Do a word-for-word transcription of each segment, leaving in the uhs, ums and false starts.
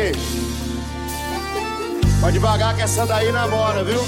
aí. Pode devagar que essa daí namora, viu?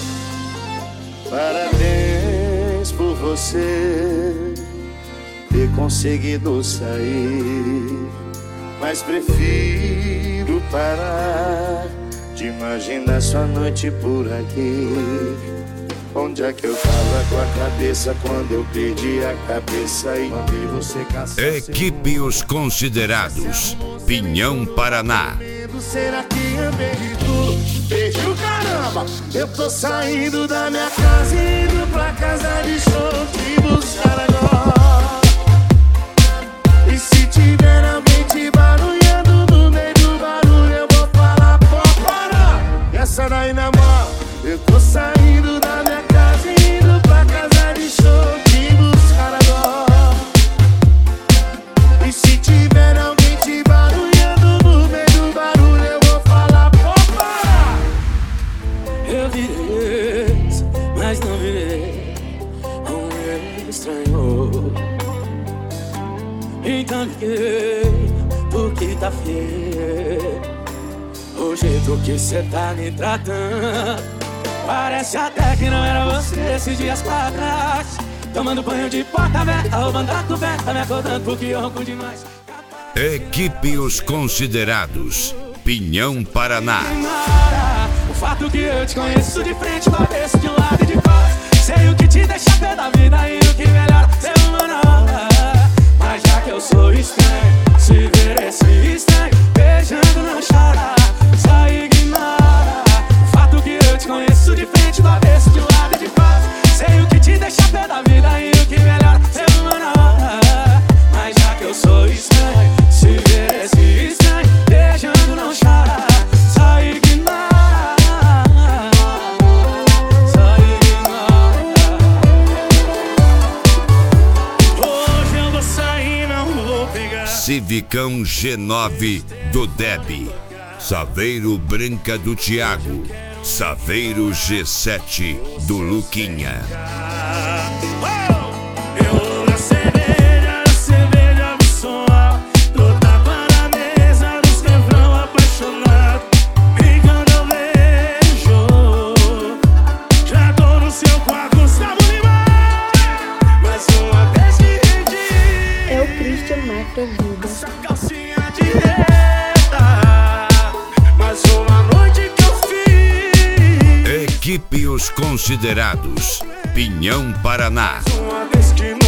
Parabéns por você ter conseguido sair, mas prefiro parar de imaginar sua noite por aqui. Onde é que eu tava com a cabeça quando eu perdi a cabeça e mandei você caçar? Equipe Os Considerados, Pinhão, Paraná. Será que andei de tudo? Beijo, caramba! Eu tô saindo da minha casa e indo pra casa de show te buscar agora. E se tiver alguém te barulhando no meio do barulho, eu vou falar, pô, para! E essa daí namora. Eu tô saindo da minha casa e indo pra casa de show te buscar agora. E se tiver alguém te barulhando no meio do barulho, eu vou falar, pô, para! Eu virei, mas não virei um estranho. Então liguei, porque tá feio o jeito que cê tá me tratando. Parece até que não era você esses dias pra trás. Tomando banho de porta aberta, roubando a coberta, me acordando porque eu ronco demais. Equipe Os Considerados, Pinhão, Paraná. O fato que eu te conheço de frente, do avesso, de um lado e de fora. Sei o que te deixa pé da vida e o que melhora ser humano. Mas já que eu sou estranho, se ver esse estranho beijando não chora, só ignora. O fato que eu te conheço de frente, do avesso, de um lado e de fora. Sei o que te deixa pé da vida e o que melhora ser humano. Mas já que eu sou estranho, se ver esse estranho beijando não chora, só ignora, só ignora. Hoje eu vou sair, não vou pegar Civicão G nove do Deb, Saveiro Branca do Thiago, Saveiro G sete do Luquinha. Eu vou na cerveja, na cerveja vou soar. Tô tapa na mesa dos refrão apaixonado. E quando eu vejo, já tô no seu quarto, Gustavo Lima. Mais uma vez que rendi. É o Christian Mafra Vida. Essa calcinha de reta, mais uma noite que eu fiz. Equipe Os Considerados, Pinhão, Paraná. Uma vez que